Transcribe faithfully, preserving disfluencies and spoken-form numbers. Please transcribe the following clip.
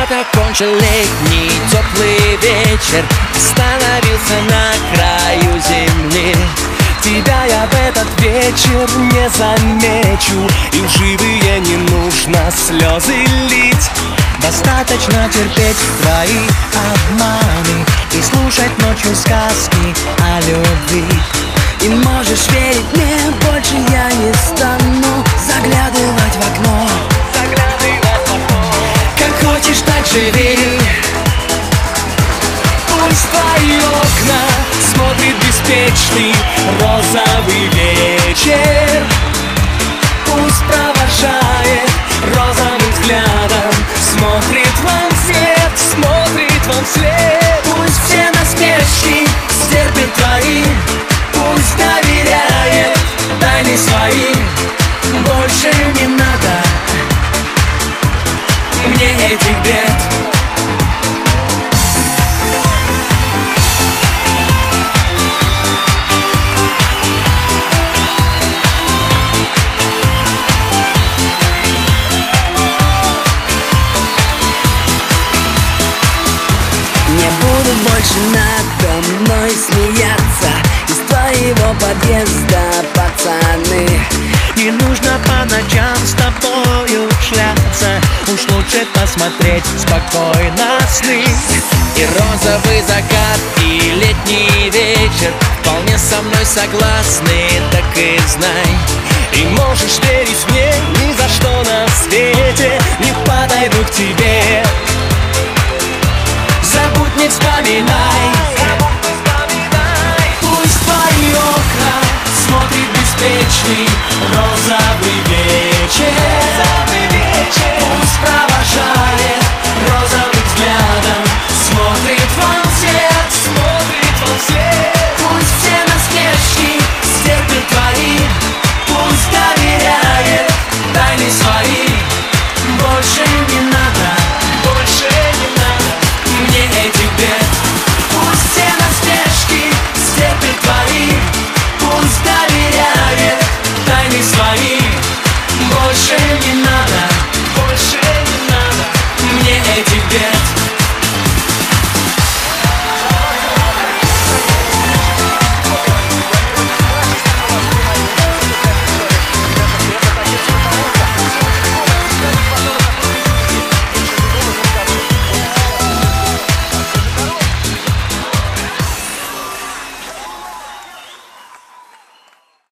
Вот окончил летний теплый вечер, остановился на краю земли. Тебя я в этот вечер не замечу, и в живые не нужно слезы лить. Достаточно терпеть твои обманы и слушать ночью сказки о любви. И можешь верить мне, больше я не стану заглядывать в окно. Заглядывать в окно. Как хочешь, так живи. Пусть твои окна смотрит беспечный розовый вечер. Пусть провожает розовым взглядом, смотрит вам вслед, смотрит вам вслед. Пусть все насмешки стерпит твои, пусть доверяет тайны свои. Больше не надо мне этих бед. Не буду больше надо мной смеяться из твоего подъезда, пацаны. Не нужно по ночам с тобою шляться, уж лучше посмотреть спокойно сны. И розовый закат, и летний вечер вполне со мной согласны, так и знай. И можешь верить мне, ни за что на свете не подойду к тебе. Забудь, не вспоминай, забудь, не вспоминай. Пусть твои окна смотрит беспечный розовый